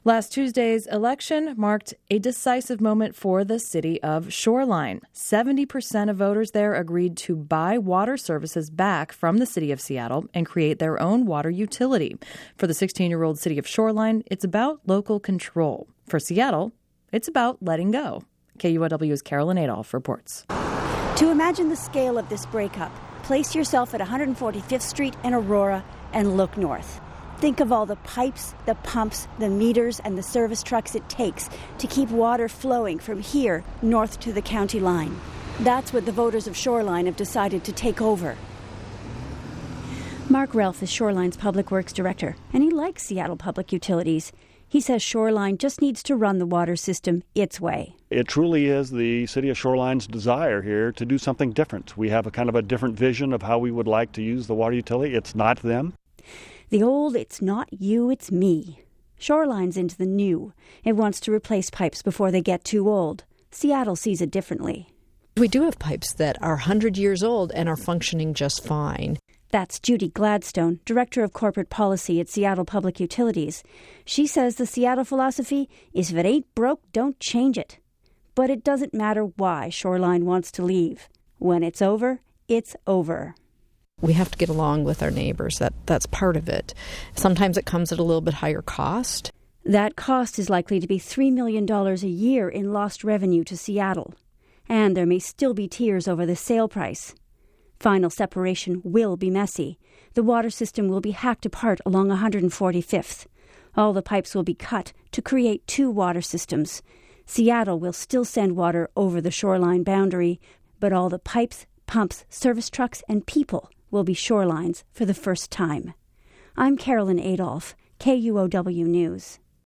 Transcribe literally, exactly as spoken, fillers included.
Last Tuesday's election marked a decisive moment for the city of Shoreline. seventy percent of voters there agreed to buy water services back from the city of Seattle and create their own water utility. For the sixteen-year-old city of Shoreline, it's about local control. For Seattle, it's about letting go. K U O W's Carolyn Adolph reports. To imagine the scale of this breakup, place yourself at one hundred forty-fifth Street in Aurora and look north. Think of all the pipes, the pumps, the meters, and the service trucks it takes to keep water flowing from here north to the county line. That's what the voters of Shoreline have decided to take over. Mark Relf is Shoreline's Public Works Director, and he likes Seattle Public Utilities. He says Shoreline just needs to run the water system its way. It truly is the city of Shoreline's desire here to do something different. We have a kind of a different vision of how we would like to use the water utility. It's not them. The old, it's not you, it's me. Shoreline's into the new. It wants to replace pipes before they get too old. Seattle sees it differently. We do have pipes that are one hundred years old and are functioning just fine. That's Judy Gladstone, Director of Corporate Policy at Seattle Public Utilities. She says the Seattle philosophy is if it ain't broke, don't change it. But it doesn't matter why Shoreline wants to leave. When it's over, it's over. We have to get along with our neighbors. That that's part of it. Sometimes it comes at a little bit higher cost. That cost is likely to be three million dollars a year in lost revenue to Seattle. And there may still be tears over the sale price. Final separation will be messy. The water system will be hacked apart along one hundred forty-fifth. All the pipes will be cut to create two water systems. Seattle will still send water over the Shoreline boundary, but all the pipes, pumps, service trucks, and people will be Shoreline's for the first time. I'm Carolyn Adolph, K U O W News.